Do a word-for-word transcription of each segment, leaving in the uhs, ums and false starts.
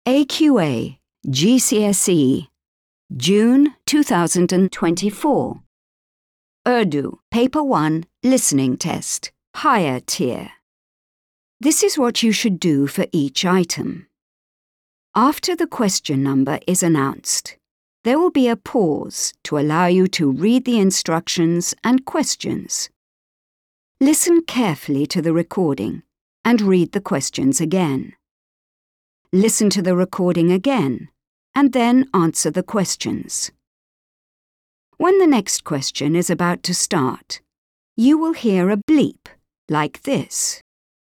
A Q A G C S E, June two thousand twenty-four. Urdu, Paper one, Listening Test, Higher Tier. This is what you should do for each item. After the question number is announced, there will be a pause to allow you to read the instructions and questions. Listen carefully to the recording and read the questions again. Listen to the recording again and then answer the questions. When the next question is about to start, you will hear a bleep like this.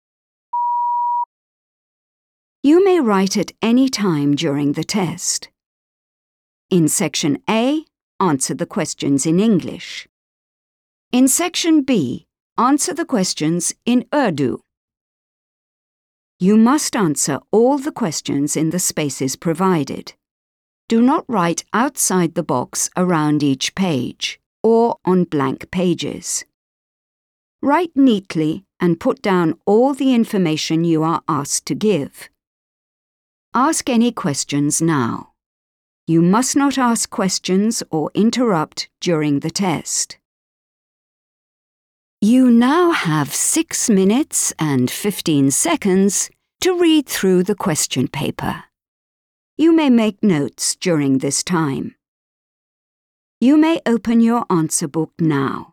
You may write at any time during the test. In Section A, answer the questions in English. In Section B, answer the questions in Urdu. You must answer all the questions in the spaces provided. Do not write outside the box around each page or on blank pages. Write neatly and put down all the information you are asked to give. Ask any questions now. You must not ask questions or interrupt during the test. You now have six minutes and fifteen seconds to read through the question paper. You may make notes during this time. You may open your answer book now.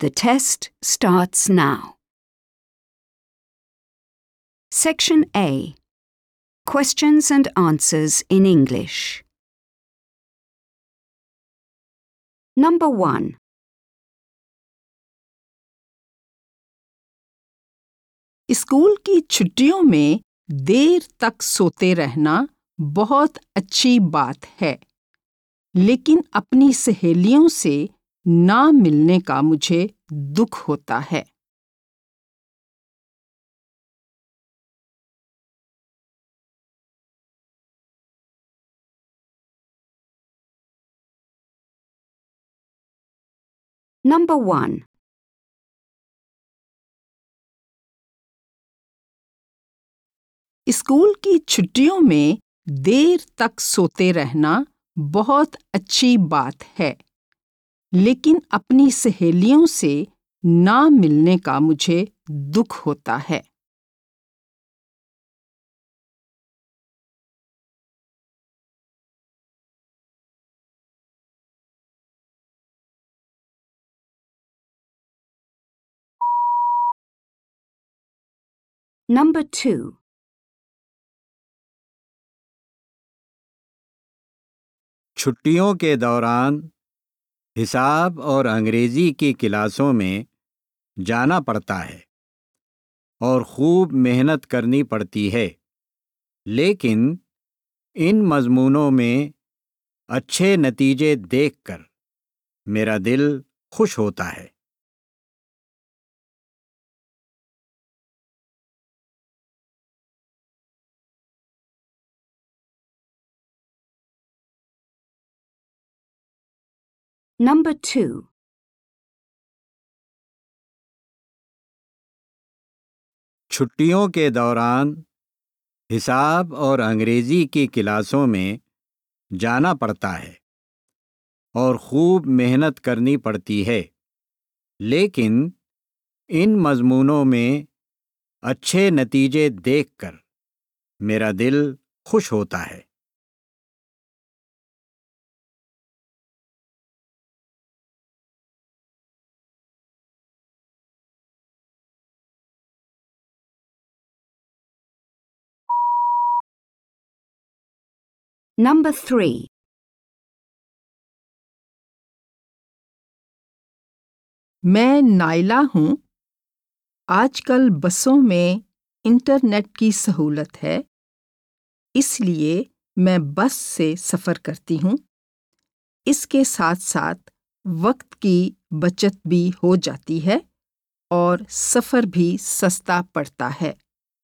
The test starts now. Section A. Questions and answers in English. Number one. School کی چھٹیوں میں دیر تک سوتے رہنا بہت اچھی بات ہے، لیکن اپنی سہیلیوں سے نہ ملنے کا مجھے دکھ ہوتا ہے۔ Number one. اسکول کی چھٹیوں میں دیر تک سوتے رہنا بہت اچھی بات ہے، لیکن اپنی سہیلیوں سے نہ ملنے کا مجھے دکھ ہوتا ہے۔ Number two. چھٹیوں کے دوران حساب اور انگریزی کی کلاسوں میں جانا پڑتا ہے اور خوب محنت کرنی پڑتی ہے، لیکن ان مضمونوں میں اچھے نتیجے دیکھ کر میرا دل خوش ہوتا ہے۔ Number two. چھٹیوں کے دوران حساب اور انگریزی کی کلاسوں میں جانا پڑتا ہے اور خوب محنت کرنی پڑتی ہے، لیکن ان مضمونوں میں اچھے نتیجے دیکھ کر میرا دل خوش ہوتا ہے۔ Number three. میں نائلہ ہوں۔ آج کل بسوں میں انٹرنیٹ کی سہولت ہے، اس لیے میں بس سے سفر کرتی ہوں۔ اس کے ساتھ ساتھ وقت کی بچت بھی ہو جاتی ہے اور سفر بھی سستا پڑتا ہے۔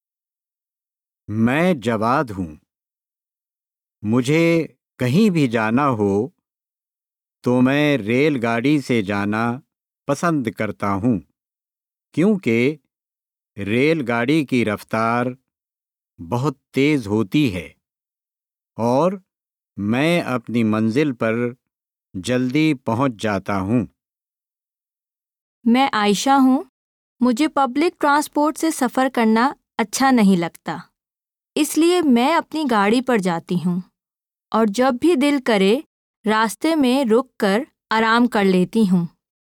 میں جواد ہوں۔ مجھے کہیں بھی جانا ہو تو میں ریل گاڑی سے جانا پسند کرتا ہوں، کیونکہ ریل گاڑی کی رفتار بہت تیز ہوتی ہے اور میں اپنی منزل پر جلدی پہنچ جاتا ہوں۔ میں عائشہ ہوں۔ مجھے پبلک ٹرانسپورٹ سے سفر کرنا اچھا نہیں لگتا، اس لیے میں اپنی گاڑی پر جاتی ہوں اور جب بھی دل کرے راستے میں رک کر آرام کر لیتی ہوں۔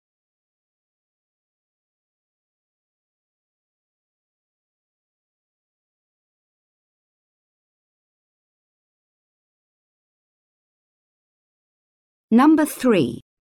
Number three.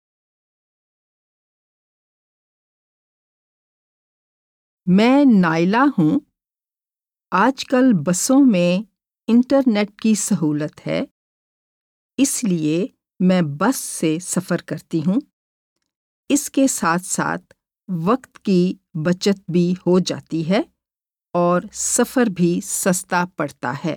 میں نائلہ ہوں۔ آج کل بسوں میں انٹرنیٹ کی سہولت ہے، اس لیے میں بس سے سفر کرتی ہوں۔ اس کے ساتھ ساتھ وقت کی بچت بھی ہو جاتی ہے اور سفر بھی سستا پڑتا ہے۔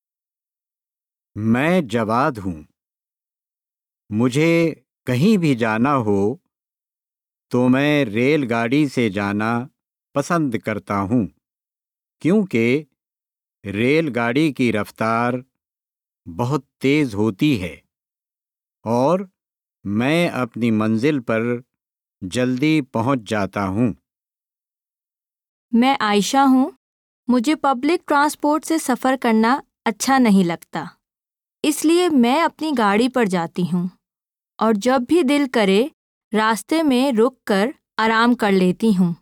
میں جواد ہوں۔ مجھے کہیں بھی جانا ہو تو میں ریل گاڑی سے جانا پسند کرتا ہوں، کیونکہ ریل گاڑی کی رفتار بہت تیز ہوتی ہے اور میں اپنی منزل پر جلدی پہنچ جاتا ہوں۔ میں عائشہ ہوں۔ مجھے پبلک ٹرانسپورٹ سے سفر کرنا اچھا نہیں لگتا، اس لیے میں اپنی گاڑی پر جاتی ہوں اور جب بھی دل کرے راستے میں رک کر آرام کر لیتی ہوں۔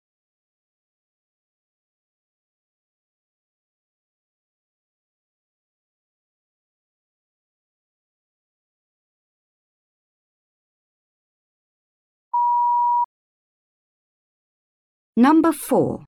Number four.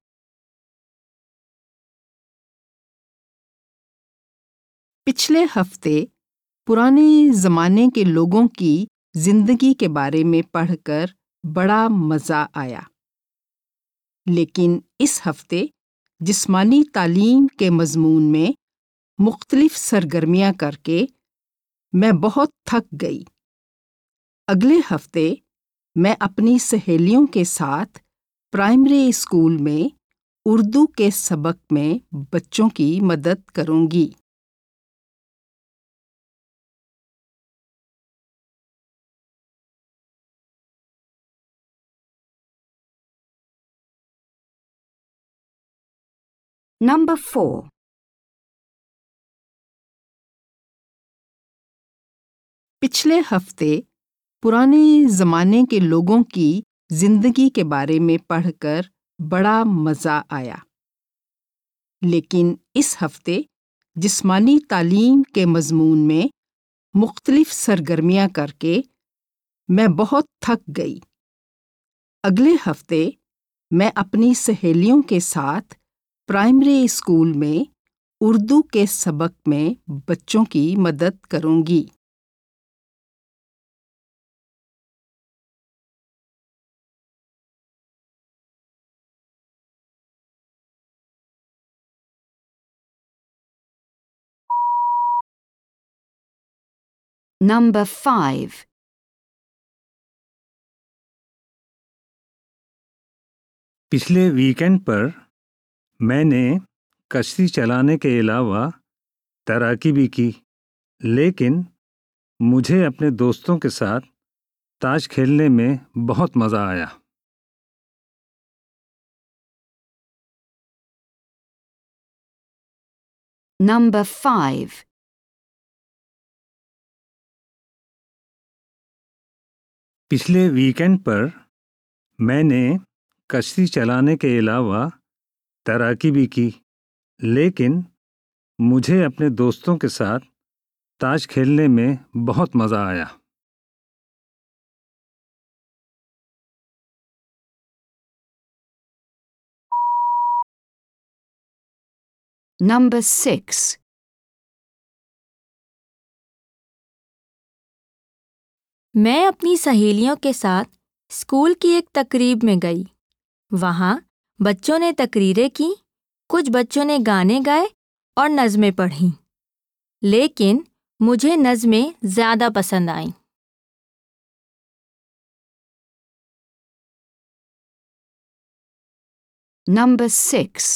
پچھلے ہفتے پرانے زمانے کے لوگوں کی زندگی کے بارے میں پڑھ کر بڑا مزہ آیا، لیکن اس ہفتے جسمانی تعلیم کے مضمون میں مختلف سرگرمیاں کر کے میں بہت تھک گئی۔ اگلے ہفتے میں اپنی سہیلیوں کے ساتھ پرائمری اسکول میں اردو کے سبق میں بچوں کی مدد کروں گی۔ Number four. پچھلے ہفتے پرانے زمانے کے لوگوں کی زندگی کے بارے میں پڑھ کر بڑا مزہ آیا، لیکن اس ہفتے جسمانی تعلیم کے مضمون میں مختلف سرگرمیاں کر کے میں بہت تھک گئی۔ اگلے ہفتے میں اپنی سہیلیوں کے ساتھ پرائمری اسکول میں اردو کے سبق میں بچوں کی مدد کروں گی۔ Number five. پچھلے ویکینڈ پر میں نے کشتی چلانے کے علاوہ تیراکی بھی کی، لیکن مجھے اپنے دوستوں کے ساتھ تاش کھیلنے میں بہت مزہ آیا۔ Number five. پچھلے ویکینڈ پر میں نے کشتی چلانے کے علاوہ تیراکی بھی کی، لیکن مجھے اپنے دوستوں کے ساتھ تاش کھیلنے میں بہت مزہ آیا۔ Number six. میں اپنی سہیلیوں کے ساتھ اسکول کی ایک تقریب میں گئی۔ وہاں بچوں نے تقریریں کی، کچھ بچوں نے گانے گائے اور نظمیں پڑھیں، لیکن مجھے نظمیں زیادہ پسند آئیں۔ Number six.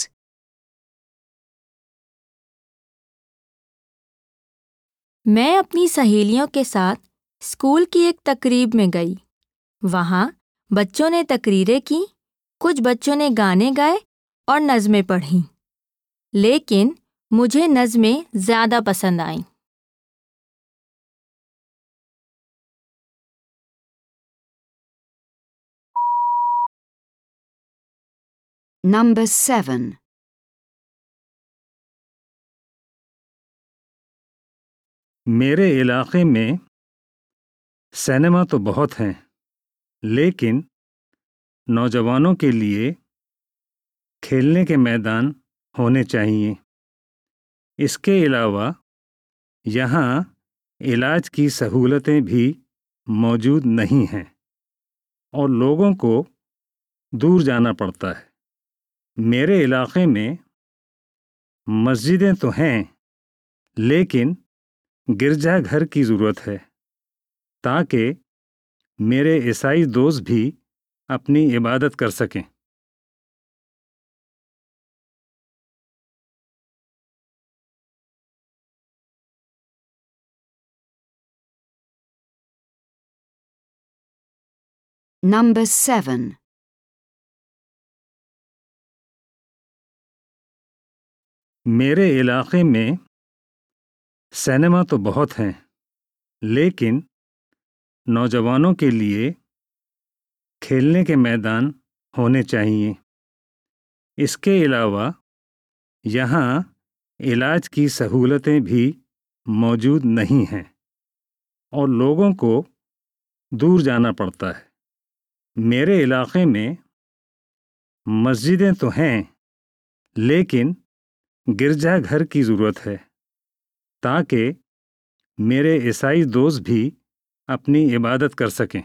میں اپنی سہیلیوں کے ساتھ اسکول کی ایک تقریب میں گئی۔ وہاں بچوں نے تقریریں کی، کچھ بچوں نے گانے گائے اور نظمیں پڑھیں، لیکن مجھے نظمیں زیادہ پسند آئیں۔ Number seven. میرے علاقے میں سینما تو بہت ہیں، لیکن نوجوانوں کے لیے کھیلنے کے میدان ہونے چاہیے۔ اس کے علاوہ یہاں علاج کی سہولتیں بھی موجود نہیں ہیں اور لوگوں کو دور جانا پڑتا ہے۔ میرے علاقے میں مسجدیں تو ہیں، لیکن گرجا گھر کی ضرورت ہے تاکہ میرے عیسائی دوست بھی اپنی عبادت کر سکیں۔ Number seven. میرے علاقے میں سینما تو بہت ہیں، لیکن نوجوانوں کے لیے کھیلنے کے میدان ہونے چاہیے۔ اس کے علاوہ یہاں علاج کی سہولتیں بھی موجود نہیں ہیں اور لوگوں کو دور جانا پڑتا ہے۔ میرے علاقے میں مسجدیں تو ہیں لیکن گرجا گھر کی ضرورت ہے تاکہ میرے عیسائی دوست بھی اپنی عبادت کر سکیں۔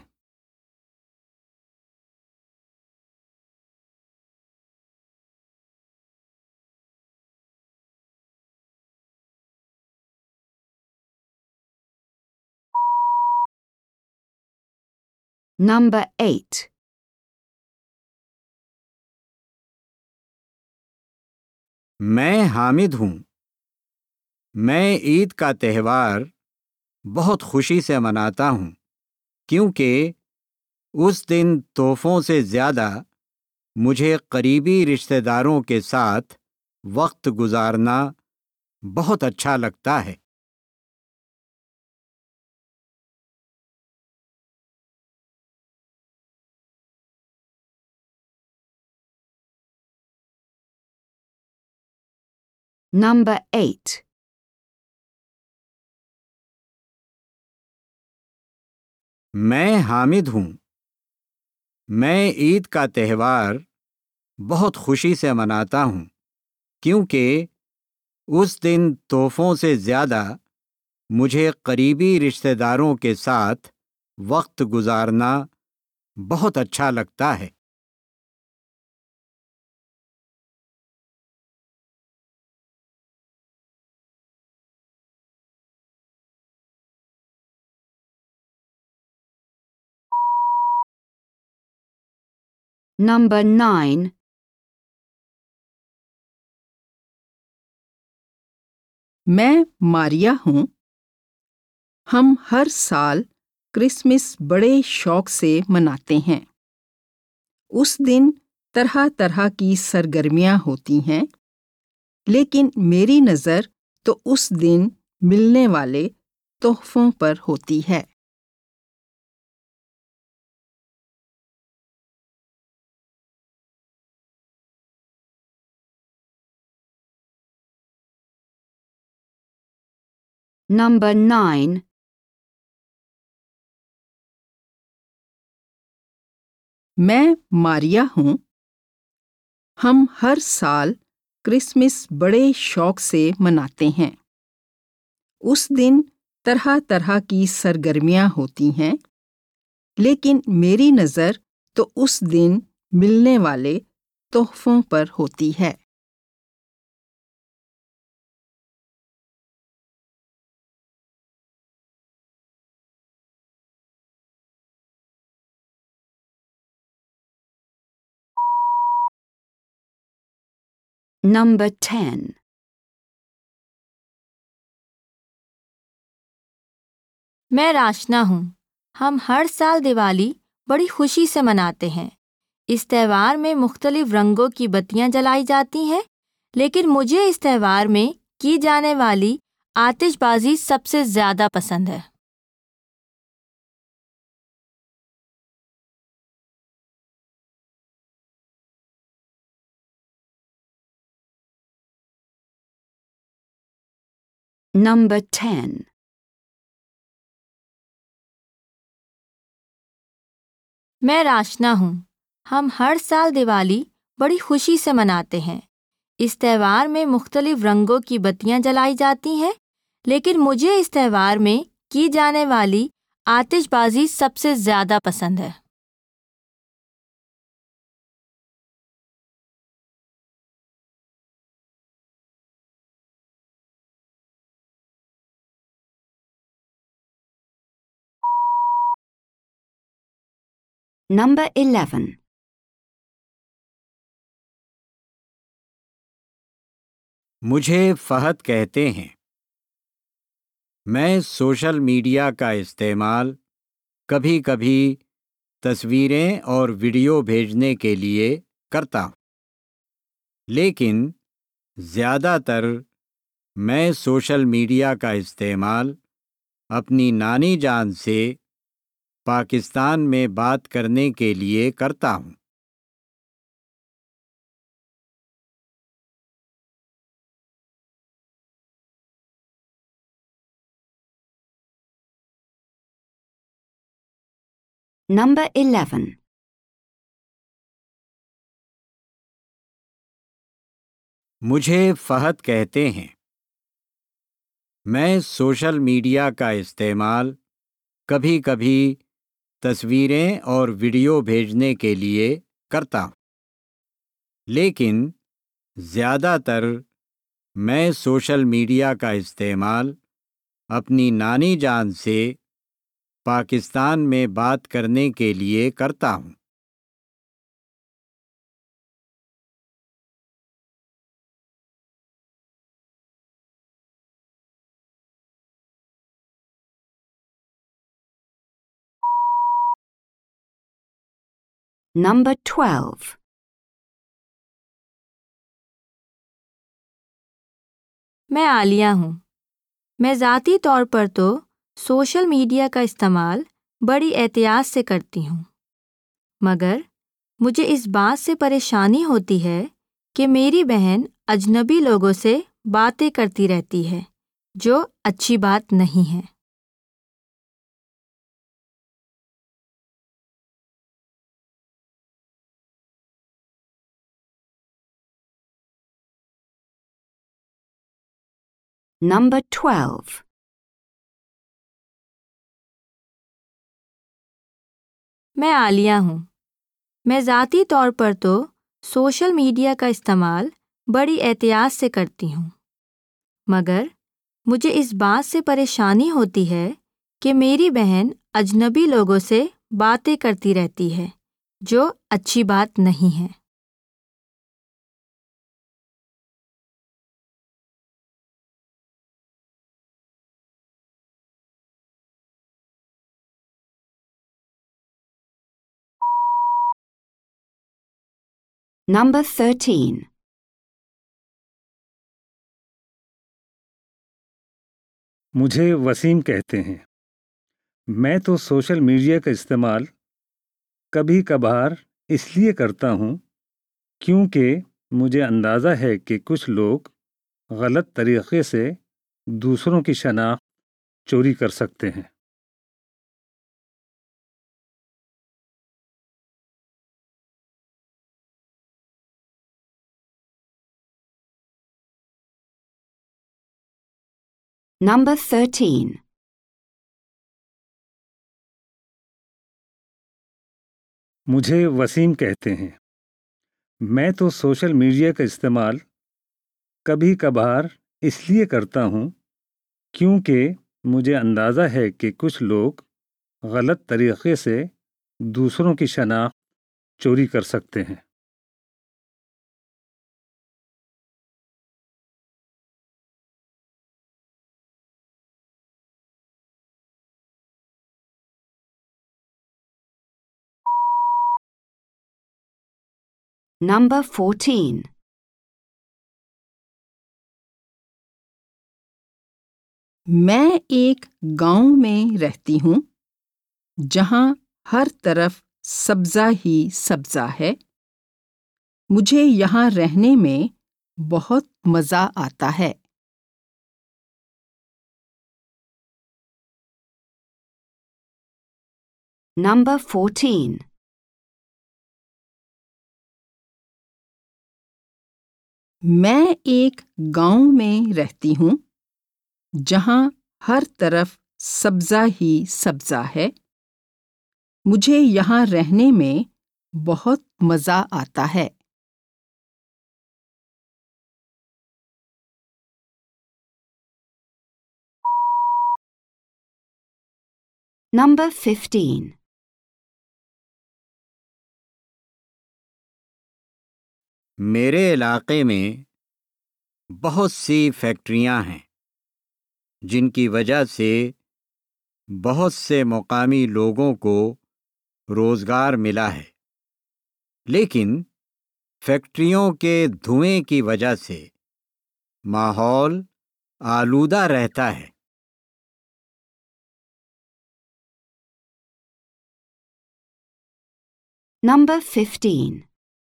Number eight. میں حامد ہوں۔ میں عید کا تہوار بہت خوشی سے مناتا ہوں کیونکہ اس دن تحفوں سے زیادہ مجھے قریبی رشتہ داروں کے ساتھ وقت گزارنا بہت اچھا لگتا ہے۔ Number eight. میں حامد ہوں۔ میں عید کا تہوار بہت خوشی سے مناتا ہوں کیونکہ اس دن تحفوں سے زیادہ مجھے قریبی رشتہ داروں کے ساتھ وقت گزارنا بہت اچھا لگتا ہے۔ Number nine. میں ماریا ہوں۔ ہم ہر سال کرسمس بڑے شوق سے مناتے ہیں۔ اس دن طرح طرح کی سرگرمیاں ہوتی ہیں لیکن میری نظر تو اس دن ملنے والے تحفوں پر ہوتی ہے۔ Number nine. میں ماریا ہوں۔ ہم ہر سال کرسمس بڑے شوق سے مناتے ہیں۔ اس دن طرح طرح کی سرگرمیاں ہوتی ہیں لیکن میری نظر تو اس دن ملنے والے تحفوں پر ہوتی ہے۔ Number ten. میں راشنا ہوں۔ ہم ہر سال دیوالی بڑی خوشی سے مناتے ہیں۔ اس تہوار میں مختلف رنگوں کی بتیاں جلائی جاتی ہیں لیکن مجھے اس تہوار میں کی جانے والی آتش بازی سب سے زیادہ پسند ہے۔ Number ten. میں راشنا ہوں۔ ہم ہر سال دیوالی بڑی خوشی سے مناتے ہیں۔ اس تہوار میں مختلف رنگوں کی بتیاں جلائی جاتی ہیں لیکن مجھے اس تہوار میں کی جانے والی آتش بازی سب سے زیادہ پسند ہے۔ Number eleven. مجھے فہد کہتے ہیں۔ میں سوشل میڈیا کا استعمال کبھی کبھی تصویریں اور ویڈیو بھیجنے کے لیے کرتا ہوں لیکن زیادہ تر میں سوشل میڈیا کا استعمال اپنی نانی جان سے پاکستان میں بات کرنے کے لیے کرتا ہوں۔ Number eleven. مجھے فہد کہتے ہیں۔ میں سوشل میڈیا کا استعمال کبھی کبھی تصویریں اور ویڈیو بھیجنے کے لیے کرتا ہوں، لیکن زیادہ تر میں سوشل میڈیا کا استعمال اپنی نانی جان سے پاکستان میں بات کرنے کے لیے کرتا ہوں۔ Number twelve. میں عالیہ ہوں۔ میں ذاتی طور پر تو سوشل میڈیا کا استعمال بڑی احتیاط سے کرتی ہوں، مگر مجھے اس بات سے پریشانی ہوتی ہے کہ میری بہن اجنبی لوگوں سے باتیں کرتی رہتی ہے، جو اچھی بات نہیں ہے۔ Number twelve. میں عالیہ ہوں۔ میں ذاتی طور پر تو سوشل میڈیا کا استعمال بڑی احتیاط سے کرتی ہوں، مگر مجھے اس بات سے پریشانی ہوتی ہے کہ میری بہن اجنبی لوگوں سے باتیں کرتی رہتی ہے، جو اچھی بات نہیں ہے۔ Number thirteen. مجھے وسیم کہتے ہیں۔ میں تو سوشل میڈیا کا استعمال کبھی کبھار اس لیے کرتا ہوں کیونکہ مجھے اندازہ ہے کہ کچھ لوگ غلط طریقے سے دوسروں کی شناخت چوری کر سکتے ہیں۔ Number thirteen. مجھے وسیم کہتے ہیں۔ میں تو سوشل میڈیا کا استعمال کبھی کبھار اس لیے کرتا ہوں کیونکہ مجھے اندازہ ہے کہ کچھ لوگ غلط طریقے سے دوسروں کی شناخت چوری کر سکتے ہیں۔ Number fourteen. میں ایک گاؤں میں رہتی ہوں جہاں ہر طرف سبزہ ہی سبزہ ہے۔ مجھے یہاں رہنے میں بہت مزہ آتا ہے۔ Number fourteen. میں ایک گاؤں میں رہتی ہوں جہاں ہر طرف سبزہ ہی سبزہ ہے۔ مجھے یہاں رہنے میں بہت مزہ آتا ہے۔ Number fifteen. میرے علاقے میں بہت سی فیکٹریاں ہیں جن کی وجہ سے بہت سے مقامی لوگوں کو روزگار ملا ہے، لیکن فیکٹریوں کے دھوئیں کی وجہ سے ماحول آلودہ رہتا ہے۔ Number fifteen.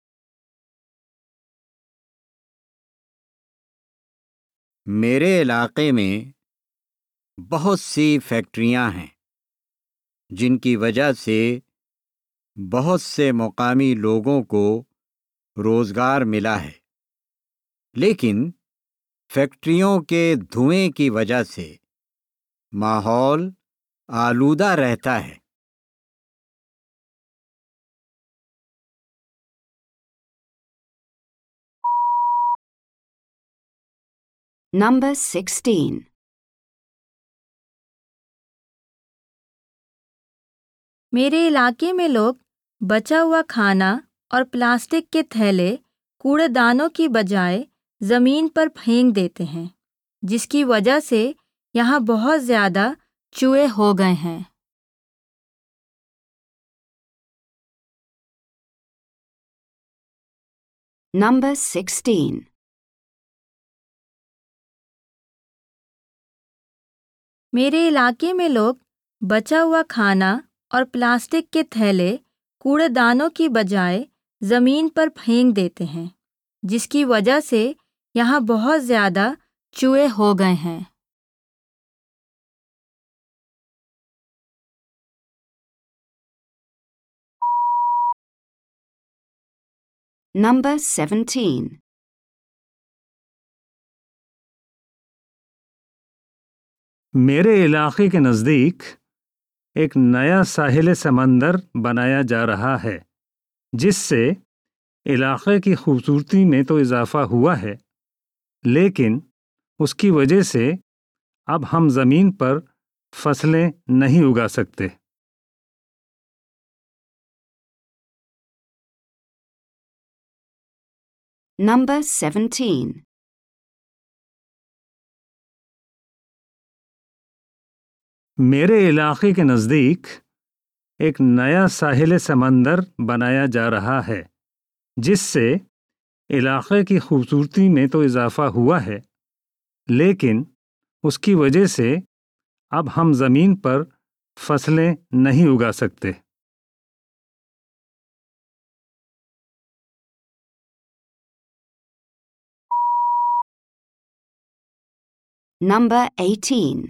میرے علاقے میں بہت سی فیکٹریاں ہیں جن کی وجہ سے بہت سے مقامی لوگوں کو روزگار ملا ہے، لیکن فیکٹریوں کے دھوئیں کی وجہ سے ماحول آلودہ رہتا ہے۔ Number sixteen. میرے علاقے میں لوگ بچا ہوا کھانا اور پلاسٹک کے تھیلے کوڑے دانوں کی بجائے زمین پر پھینک دیتے ہیں، جس کی وجہ سے یہاں بہت زیادہ چوہے ہو گئے ہیں۔ Number sixteen. میرے علاقے میں لوگ بچا ہوا کھانا اور پلاسٹک کے تھیلے کوڑے دانوں کی بجائے زمین پر پھینک دیتے ہیں، جس کی وجہ سے یہاں بہت زیادہ چوہے ہو گئے ہیں۔ Number seventeen. میرے علاقے کے نزدیک ایک نیا ساحل سمندر بنایا جا رہا ہے، جس سے علاقے کی خوبصورتی میں تو اضافہ ہوا ہے، لیکن اس کی وجہ سے اب ہم زمین پر فصلیں نہیں اگا سکتے۔ Number seventeen. میرے علاقے کے نزدیک ایک نیا ساحل سمندر بنایا جا رہا ہے، جس سے علاقے کی خوبصورتی میں تو اضافہ ہوا ہے، لیکن اس کی وجہ سے اب ہم زمین پر فصلیں نہیں اگا سکتے۔ Number eighteen.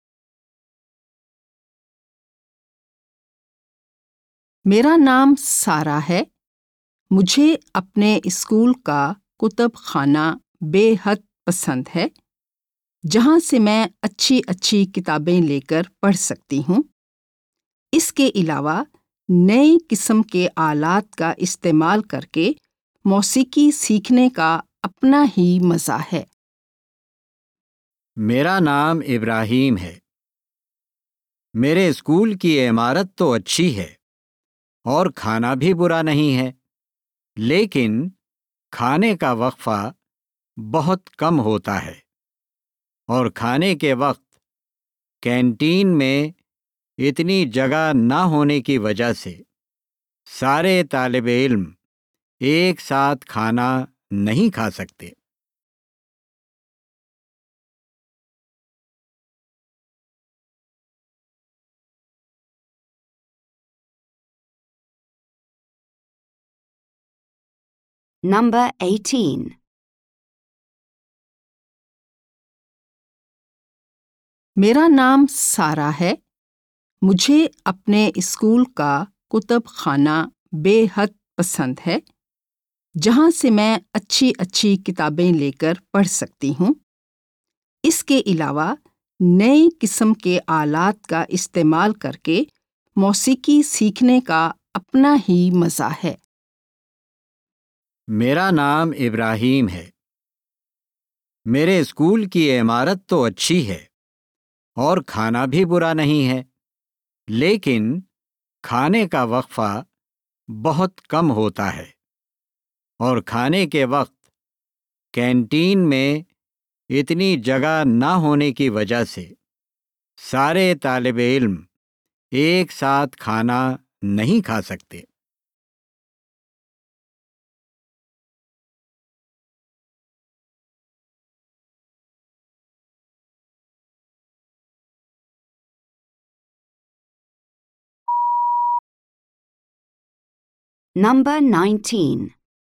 میرا نام سارا ہے۔ مجھے اپنے اسکول کا کتب خانہ بے حد پسند ہے، جہاں سے میں اچھی اچھی کتابیں لے کر پڑھ سکتی ہوں۔ اس کے علاوہ نئے قسم کے آلات کا استعمال کر کے موسیقی سیکھنے کا اپنا ہی مزہ ہے۔ میرا نام ابراہیم ہے۔ میرے اسکول کی عمارت تو اچھی ہے اور کھانا بھی برا نہیں ہے، لیکن کھانے کا وقفہ بہت کم ہوتا ہے، اور کھانے کے وقت کینٹین میں اتنی جگہ نہ ہونے کی وجہ سے سارے طالب علم ایک ساتھ کھانا نہیں کھا سکتے۔ Number eighteen. میرا نام سارا ہے۔ مجھے اپنے اسکول کا کتب خانہ بے حد پسند ہے، جہاں سے میں اچھی اچھی کتابیں لے کر پڑھ سکتی ہوں۔ اس کے علاوہ نئے قسم کے آلات کا استعمال کر کے موسیقی سیکھنے کا اپنا ہی مزہ ہے۔ میرا نام ابراہیم ہے۔ میرے اسکول کی عمارت تو اچھی ہے اور کھانا بھی برا نہیں ہے، لیکن کھانے کا وقفہ بہت کم ہوتا ہے، اور کھانے کے وقت کینٹین میں اتنی جگہ نہ ہونے کی وجہ سے سارے طالب علم ایک ساتھ کھانا نہیں کھا سکتے۔ Number nineteen.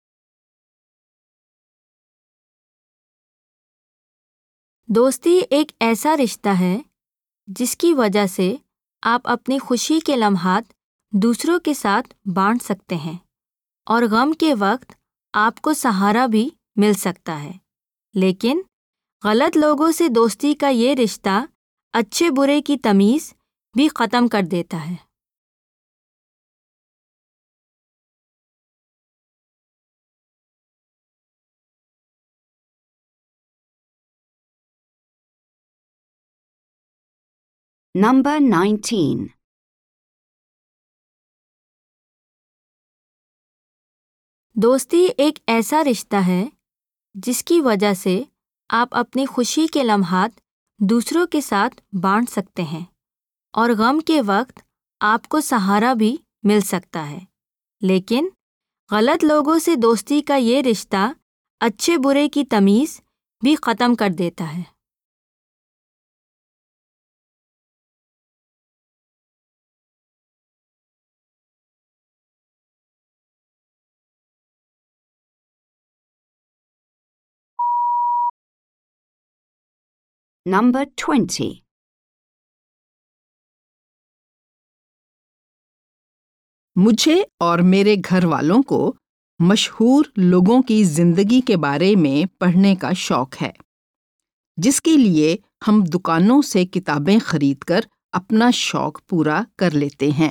دوستی ایک ایسا رشتہ ہے جس کی وجہ سے آپ اپنی خوشی کے لمحات دوسروں کے ساتھ بانٹ سکتے ہیں اور غم کے وقت آپ کو سہارا بھی مل سکتا ہے، لیکن غلط لوگوں سے دوستی کا یہ رشتہ اچھے برے کی تمیز بھی ختم کر دیتا ہے۔ Number nineteen. دوستی ایک ایسا رشتہ ہے جس کی وجہ سے آپ اپنی خوشی کے لمحات دوسروں کے ساتھ بانٹ سکتے ہیں اور غم کے وقت آپ کو سہارا بھی مل سکتا ہے، لیکن غلط لوگوں سے دوستی کا یہ رشتہ اچھے برے کی تمیز بھی ختم کر دیتا ہے۔ Number twenty. مجھے اور میرے گھر والوں کو مشہور لوگوں کی زندگی کے بارے میں پڑھنے کا شوق ہے، جس کے لیے ہم دکانوں سے کتابیں خرید کر اپنا شوق پورا کر لیتے ہیں۔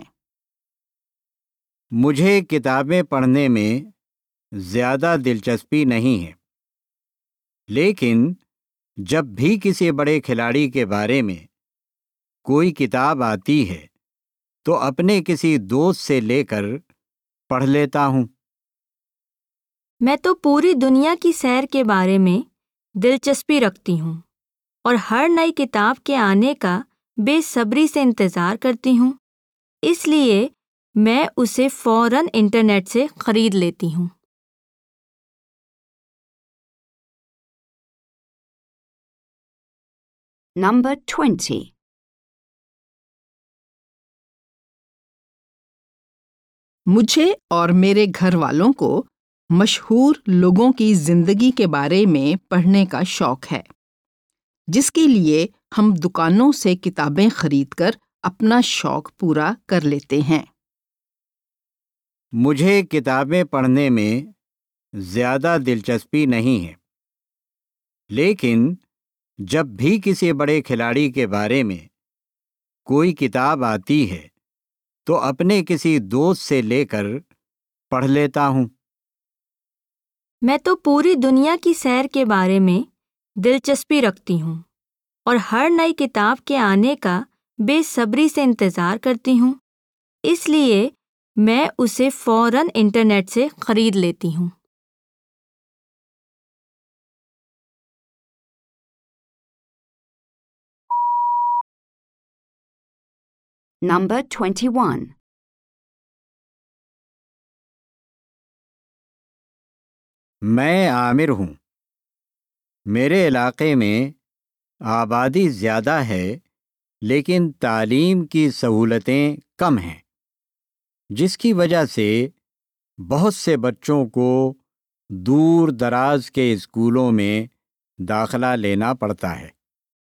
مجھے کتابیں پڑھنے میں زیادہ دلچسپی نہیں ہے، لیکن جب بھی کسی بڑے کھلاڑی کے بارے میں کوئی کتاب آتی ہے تو اپنے کسی دوست سے لے کر پڑھ لیتا ہوں۔ میں تو پوری دنیا کی سیر کے بارے میں دلچسپی رکھتی ہوں اور ہر نئی کتاب کے آنے کا بے صبری سے انتظار کرتی ہوں، اس لیے میں اسے فوراً انٹرنیٹ سے خرید لیتی ہوں۔ Number twenty. مجھے اور میرے گھر والوں کو مشہور لوگوں کی زندگی کے بارے میں پڑھنے کا شوق ہے، جس کے لیے ہم دکانوں سے کتابیں خرید کر اپنا شوق پورا کر لیتے ہیں۔ مجھے کتابیں پڑھنے میں زیادہ دلچسپی نہیں ہے، لیکن جب بھی کسی بڑے کھلاڑی کے بارے میں کوئی کتاب آتی ہے تو اپنے کسی دوست سے لے کر پڑھ لیتا ہوں۔ میں تو پوری دنیا کی سیر کے بارے میں دلچسپی رکھتی ہوں اور ہر نئی کتاب کے آنے کا بے صبری سے انتظار کرتی ہوں، اس لیے میں اسے فوراً انٹرنیٹ سے خرید لیتی ہوں۔ Number twenty-one. میں عامر ہوں۔ میرے علاقے میں آبادی زیادہ ہے لیکن تعلیم کی سہولتیں کم ہیں، جس کی وجہ سے بہت سے بچوں کو دور دراز کے اسکولوں میں داخلہ لینا پڑتا ہے۔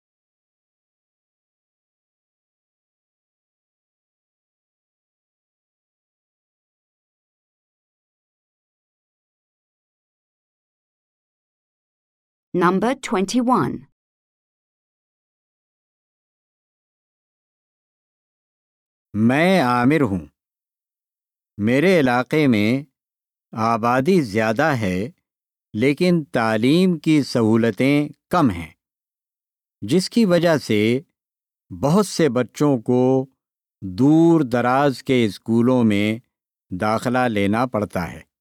Number twenty-one. میں عامر ہوں۔ میرے علاقے میں آبادی زیادہ ہے لیکن تعلیم کی سہولتیں کم ہیں، جس کی وجہ سے بہت سے بچوں کو دور دراز کے اسکولوں میں داخلہ لینا پڑتا ہے۔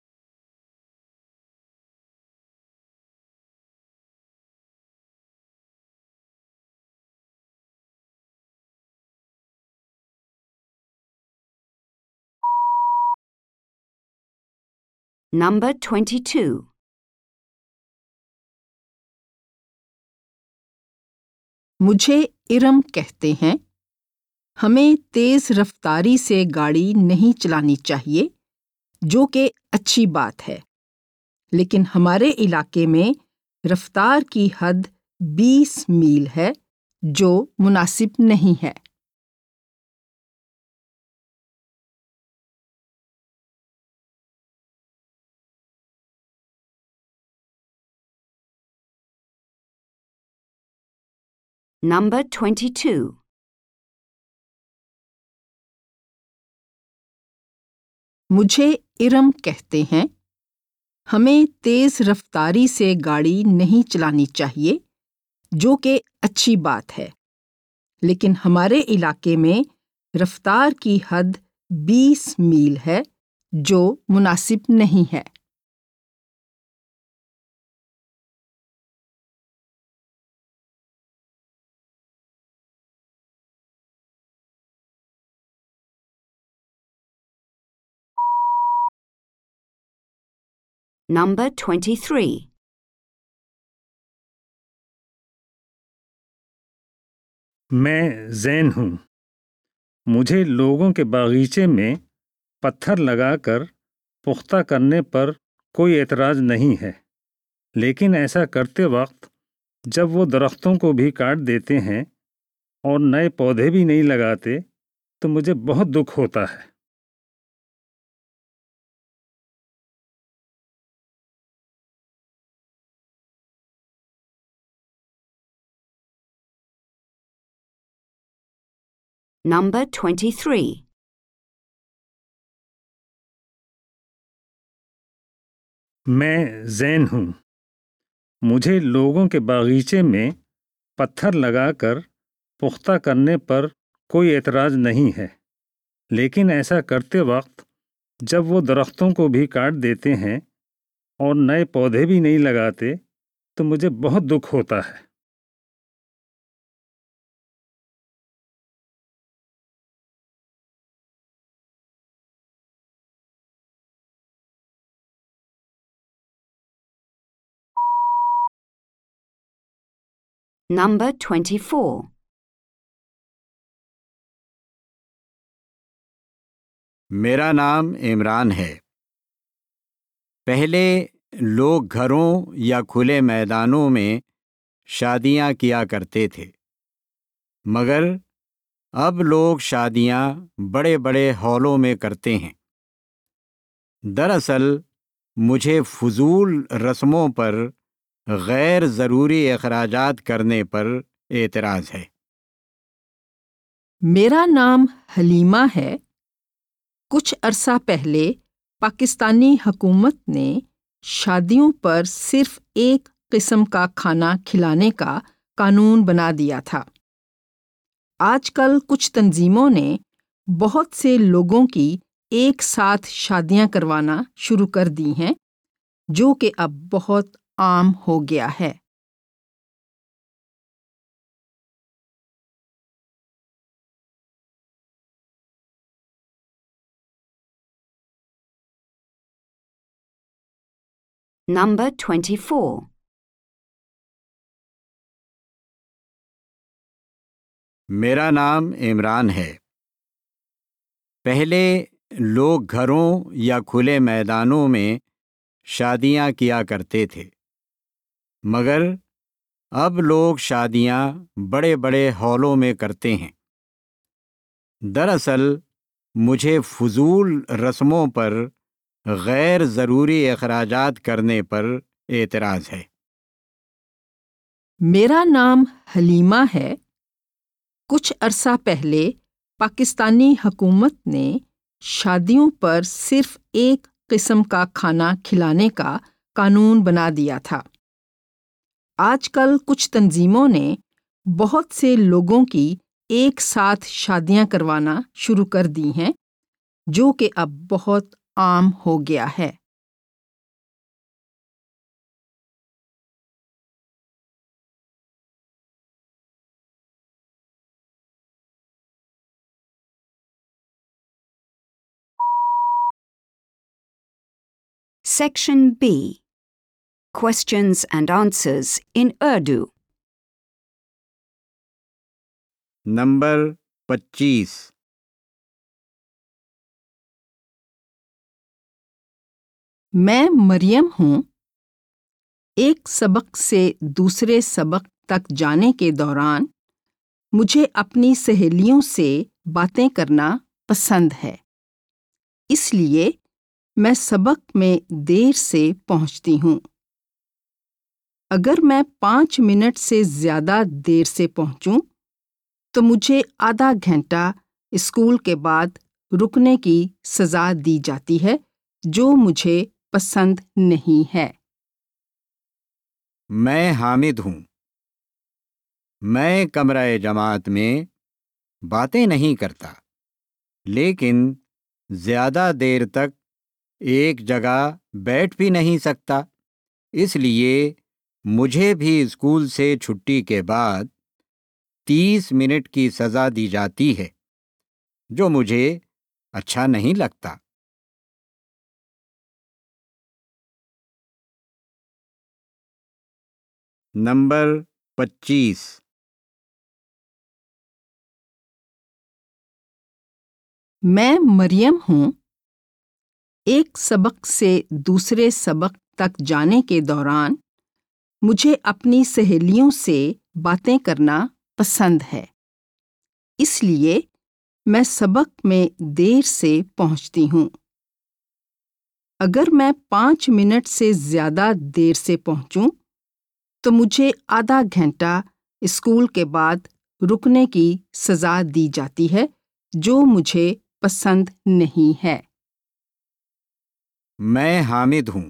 Number twenty-two. مجھے ارم کہتے ہیں، ہمیں تیز رفتاری سے گاڑی نہیں چلانی چاہیے، جو کہ اچھی بات ہے، لیکن ہمارے علاقے میں رفتار کی حد بیس میل ہے جو مناسب نہیں ہے۔ Number twenty-two. مجھے ارم کہتے ہیں، ہمیں تیز رفتاری سے گاڑی نہیں چلانی چاہیے، جو کہ اچھی بات ہے، لیکن ہمارے علاقے میں رفتار کی حد بیس میل ہے جو مناسب نہیں ہے۔ Number twenty-three. میں زین ہوں۔ مجھے لوگوں کے باغیچے میں پتھر لگا کر پختہ کرنے پر کوئی اعتراض نہیں ہے، لیکن ایسا کرتے وقت جب وہ درختوں کو بھی کاٹ دیتے ہیں اور نئے پودے بھی نہیں لگاتے تو مجھے بہت دکھ ہوتا ہے۔ Number twenty-three. میں زین ہوں۔ مجھے لوگوں کے باغیچے میں پتھر لگا کر پختہ کرنے پر کوئی اعتراض نہیں ہے، لیکن ایسا کرتے وقت جب وہ درختوں کو بھی کاٹ دیتے ہیں اور نئے پودے بھی نہیں لگاتے تو مجھے بہت دکھ ہوتا ہے۔ Number twenty-four. میرا نام عمران ہے۔ پہلے لوگ گھروں یا کھلے میدانوں میں شادیاں کیا کرتے تھے، مگر اب لوگ شادیاں بڑے بڑے ہالوں میں کرتے ہیں۔ دراصل مجھے فضول رسموں پر غیر ضروری اخراجات کرنے پر اعتراض ہے۔ میرا نام حلیمہ ہے۔ کچھ عرصہ پہلے پاکستانی حکومت نے شادیوں پر صرف ایک قسم کا کھانا کھلانے کا قانون بنا دیا تھا۔ آج کل کچھ تنظیموں نے بہت سے لوگوں کی ایک ساتھ شادیاں کروانا شروع کر دی ہیں، جو کہ اب بہت عام ہو گیا ہے۔ Number twenty-four. میرا نام عمران ہے۔ پہلے لوگ گھروں یا کھلے میدانوں میں شادیاں کیا کرتے تھے، مگر اب لوگ شادیاں بڑے بڑے ہالوں میں کرتے ہیں۔ دراصل مجھے فضول رسموں پر غیر ضروری اخراجات کرنے پر اعتراض ہے۔ میرا نام حلیمہ ہے۔ کچھ عرصہ پہلے پاکستانی حکومت نے شادیوں پر صرف ایک قسم کا کھانا کھلانے کا قانون بنا دیا تھا۔ آج کل کچھ تنظیموں نے بہت سے لوگوں کی ایک ساتھ شادیاں کروانا شروع کر دی ہیں، جو کہ اب بہت عام ہو گیا ہے۔ Section B. Questions and answers in Urdu. نمبر پچیس۔ میں مریم ہوں۔ ایک سبق سے دوسرے سبق تک جانے کے دوران مجھے اپنی سہیلیوں سے باتیں کرنا پسند ہے، اس لیے میں سبق میں دیر سے پہنچتی ہوں۔ اگر میں پانچ منٹ سے زیادہ دیر سے پہنچوں تو مجھے آدھا گھنٹہ اسکول کے بعد رکنے کی سزا دی جاتی ہے، جو مجھے پسند نہیں ہے۔ میں حامد ہوں۔ میں کمرہ جماعت میں باتیں نہیں کرتا، لیکن زیادہ دیر تک ایک جگہ بیٹھ بھی نہیں سکتا، اس لیے مجھے بھی اسکول سے چھٹی کے بعد تیس منٹ کی سزا دی جاتی ہے، جو مجھے اچھا نہیں لگتا۔ نمبر پچیس۔ میں مریم ہوں۔ ایک سبق سے دوسرے سبق تک جانے کے دوران مجھے اپنی سہیلیوں سے باتیں کرنا پسند ہے، اس لیے میں سبق میں دیر سے پہنچتی ہوں۔ اگر میں پانچ منٹ سے زیادہ دیر سے پہنچوں تو مجھے آدھا گھنٹہ اسکول کے بعد رکنے کی سزا دی جاتی ہے، جو مجھے پسند نہیں ہے۔ میں حامد ہوں۔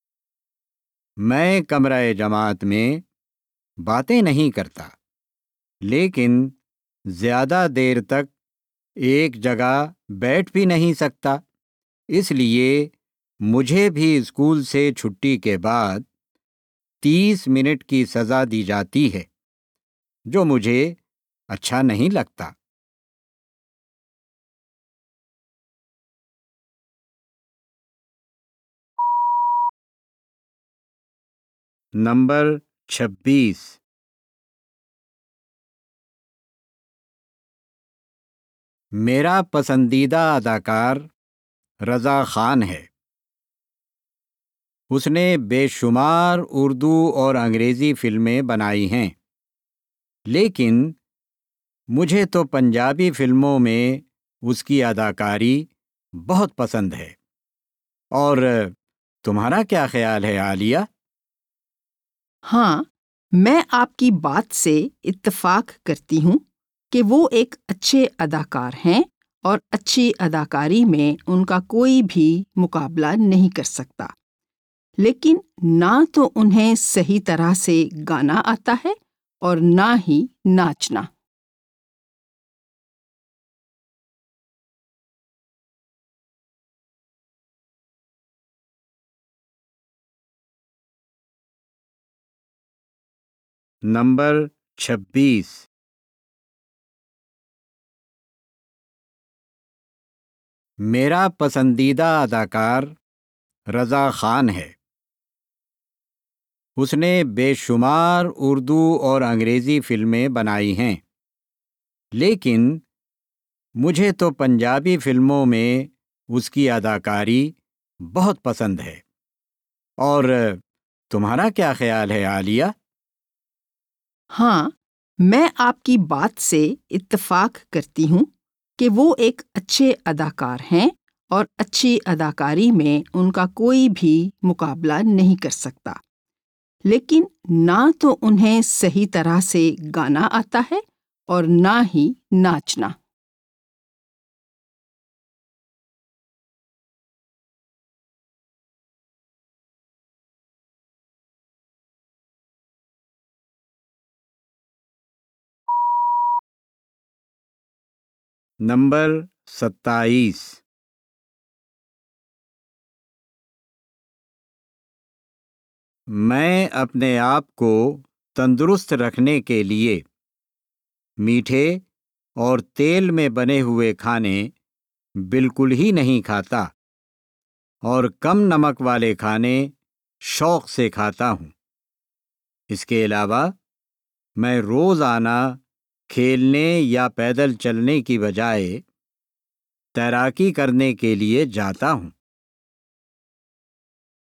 میں کمرہ جماعت میں باتیں نہیں کرتا، لیکن زیادہ دیر تک ایک جگہ بیٹھ بھی نہیں سکتا، اس لیے مجھے بھی اسکول سے چھٹی کے بعد تیس منٹ کی سزا دی جاتی ہے، جو مجھے اچھا نہیں لگتا۔ نمبر چھبیس۔ میرا پسندیدہ اداکار رضا خان ہے۔ اس نے بے شمار اردو اور انگریزی فلمیں بنائی ہیں، لیکن مجھے تو پنجابی فلموں میں اس کی اداکاری بہت پسند ہے۔ اور تمہارا کیا خیال ہے عالیہ؟ ہاں، میں آپ کی بات سے اتفاق کرتی ہوں کہ وہ ایک اچھے اداکار ہیں اور اچھی اداکاری میں ان کا کوئی بھی مقابلہ نہیں کر سکتا، لیکن نہ تو انہیں صحیح طرح سے گانا آتا ہے اور نہ ہی ناچنا۔ نمبر چھبیس۔ میرا پسندیدہ اداکار رضا خان ہے۔ اس نے بے شمار اردو اور انگریزی فلمیں بنائی ہیں، لیکن مجھے تو پنجابی فلموں میں اس کی اداکاری بہت پسند ہے۔ اور تمہارا کیا خیال ہے عالیہ؟ ہاں، میں آپ کی بات سے اتفاق کرتی ہوں کہ وہ ایک اچھے اداکار ہیں اور اچھی اداکاری میں ان کا کوئی بھی مقابلہ نہیں کر سکتا، لیکن نہ تو انہیں صحیح طرح سے گانا آتا ہے اور نہ ہی ناچنا۔ نمبر ستائیس۔ میں اپنے آپ کو تندرست رکھنے کے لیے میٹھے اور تیل میں بنے ہوئے کھانے بالکل ہی نہیں کھاتا، اور کم نمک والے کھانے شوق سے کھاتا ہوں۔ اس کے علاوہ میں روزانہ کھیلنے یا پیدل چلنے کی بجائے تیراکی کرنے کے لیے جاتا ہوں۔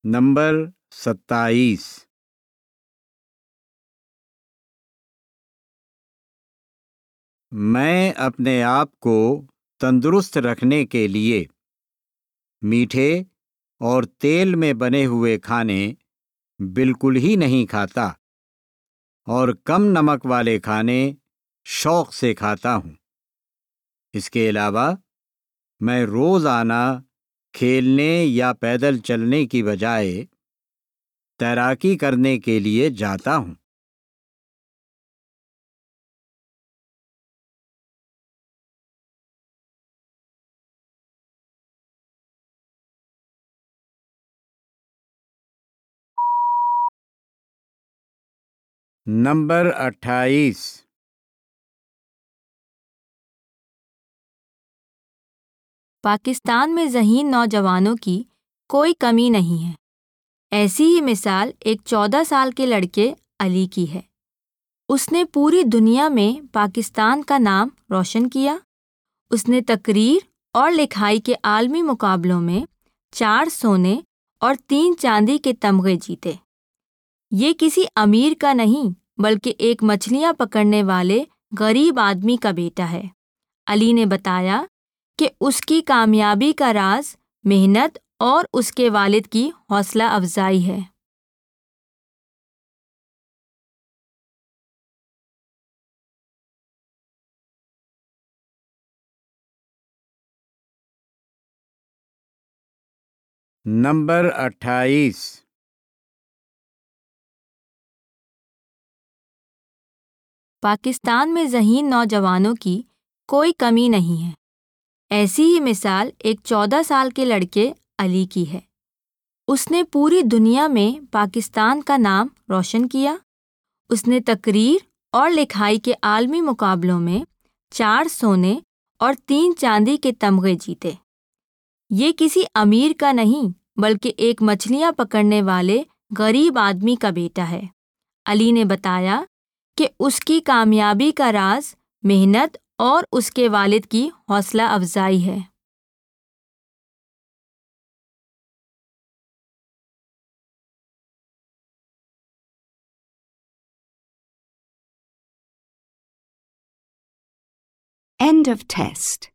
نمبر ستائیس۔ میں اپنے آپ کو تندرست رکھنے کے لیے میٹھے اور تیل میں بنے ہوئے کھانے بالکل ہی نہیں کھاتا اور کم نمک والے کھانے شوق سے کھاتا ہوں۔ اس کے علاوہ میں روزانہ کھیلنے یا پیدل چلنے کی بجائے تیراکی کرنے کے لیے جاتا ہوں۔ نمبر اٹھائیس۔ پاکستان میں ذہین نوجوانوں کی کوئی کمی نہیں ہے۔ ایسی ہی مثال ایک چودہ سال کے لڑکے علی کی ہے۔ اس نے پوری دنیا میں پاکستان کا نام روشن کیا۔ اس نے تقریر اور لکھائی کے عالمی مقابلوں میں چار سونے اور تین چاندی کے تمغے جیتے۔ یہ کسی امیر کا نہیں بلکہ ایک مچھلیاں پکڑنے والے غریب آدمی کا بیٹا ہے۔ علی نے بتایا کہ اس کی کامیابی کا راز محنت اور اس کے والد کی حوصلہ افزائی ہے۔ نمبر اٹھائیس۔ پاکستان میں ذہین نوجوانوں کی کوئی کمی نہیں ہے۔ ایسی ہی مثال ایک چودہ سال کے لڑکے علی کی ہے۔ اس نے پوری دنیا میں پاکستان کا نام روشن کیا۔ اس نے تقریر اور لکھائی کے عالمی مقابلوں میں چار سونے اور تین چاندی کے تمغے جیتے۔ یہ کسی امیر کا نہیں بلکہ ایک مچھلیاں پکڑنے والے غریب آدمی کا بیٹا ہے۔ علی نے بتایا کہ اس کی کامیابی کا راز محنت اور اس کے والد کی حوصلہ افزائی ہے۔ End of test.